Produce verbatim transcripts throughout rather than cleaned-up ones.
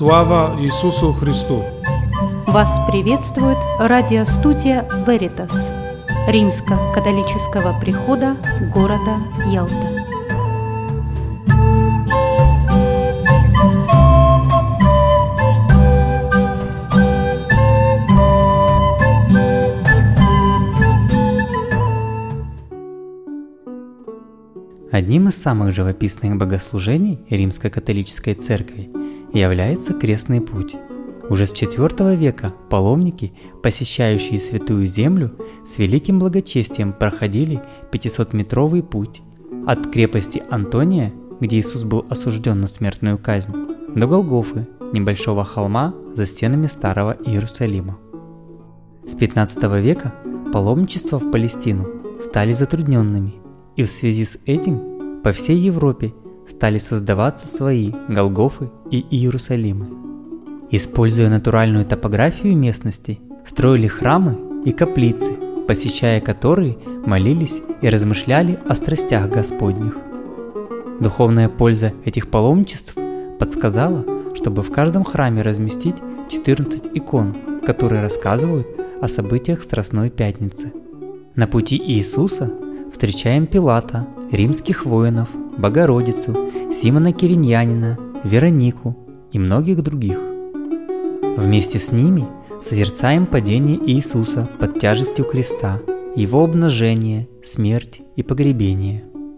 Слава Иисусу Христу! Вас приветствует радиостудия Veritas Римско-католического прихода города Ялта. Одним из самых живописных богослужений Римско-католической церкви является крестный путь. Уже с четвёртого века паломники, посещающие Святую Землю, с великим благочестием проходили пятисотметровый путь от крепости Антония, где Иисус был осужден на смертную казнь, до Голгофы, небольшого холма за стенами Старого Иерусалима. С пятнадцатого века паломничества в Палестину стали затрудненными, и в связи с этим по всей Европе стали создаваться свои Голгофы и Иерусалимы. Используя натуральную топографию местности, строили храмы и каплицы, посещая которые молились и размышляли о страстях Господних. Духовная польза этих паломничеств подсказала, чтобы в каждом храме разместить четырнадцать икон, которые рассказывают о событиях Страстной Пятницы. На пути Иисуса встречаем Пилата, римских воинов, Богородицу, Симона Кириньянина, Веронику и многих других. Вместе с ними созерцаем падение Иисуса под тяжестью креста, Его обнажение, смерть и погребение.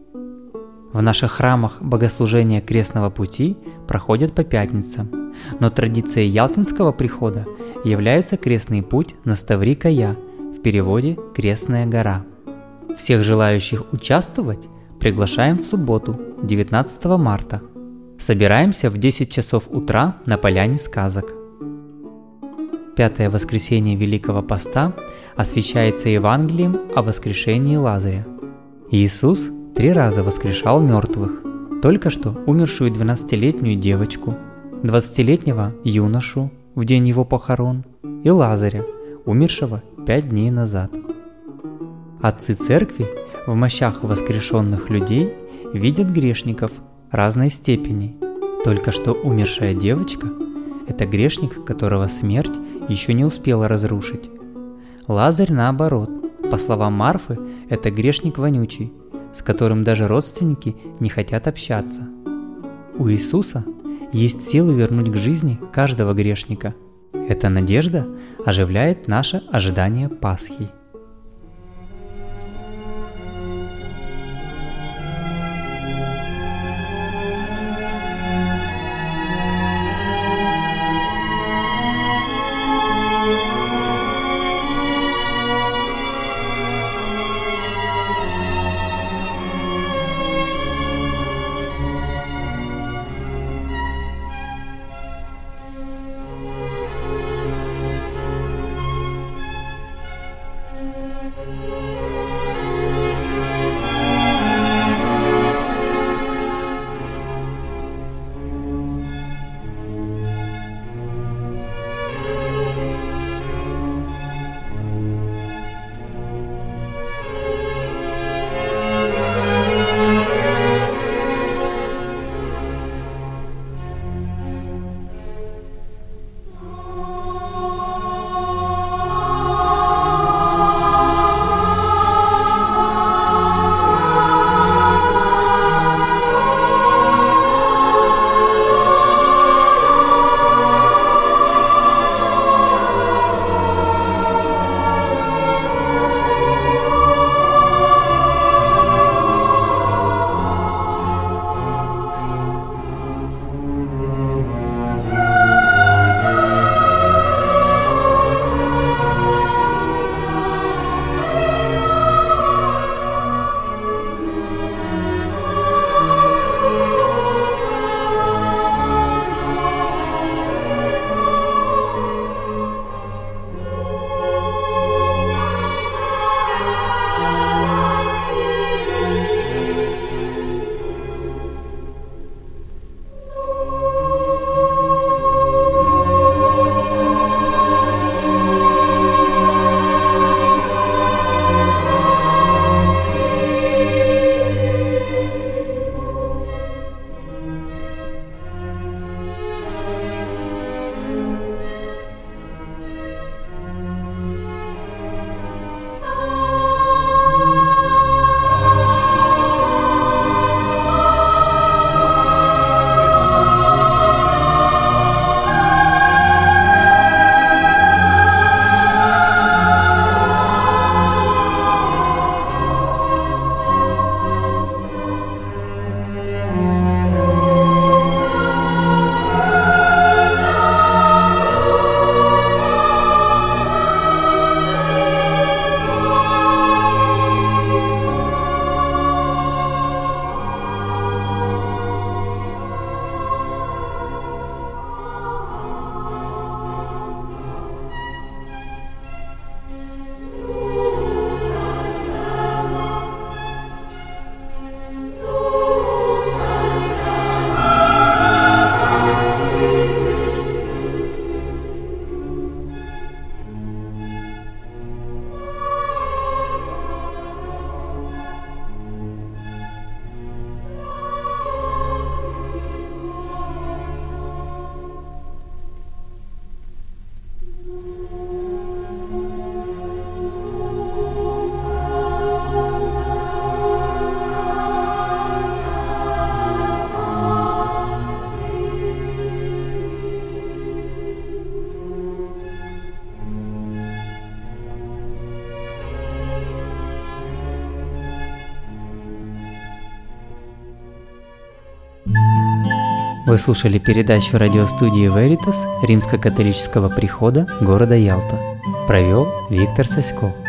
В наших храмах богослужения крестного пути проходят по пятницам, но традицией ялтинского прихода является крестный путь на Ставри-Кая, в переводе «Крестная гора». Всех желающих участвовать приглашаем в субботу, девятнадцатого марта. Собираемся в десять часов утра на Поляне сказок. Пятое воскресенье Великого Поста освящается Евангелием о воскрешении Лазаря. Иисус три раза воскрешал мертвых: только что умершую двенадцатилетнюю девочку, двадцатилетнего юношу в день его похорон и Лазаря, умершего пять дней назад. Отцы церкви в мощах воскрешенных людей видят грешников разной степени. Только что умершая девочка – это грешник, которого смерть еще не успела разрушить. Лазарь, наоборот, по словам Марфы, это грешник вонючий, с которым даже родственники не хотят общаться. У Иисуса есть силы вернуть к жизни каждого грешника. Эта надежда оживляет наше ожидание Пасхи. Вы слушали передачу радиостудии Veritas Римско-католического прихода города Ялта. Провел Виктор Саськов.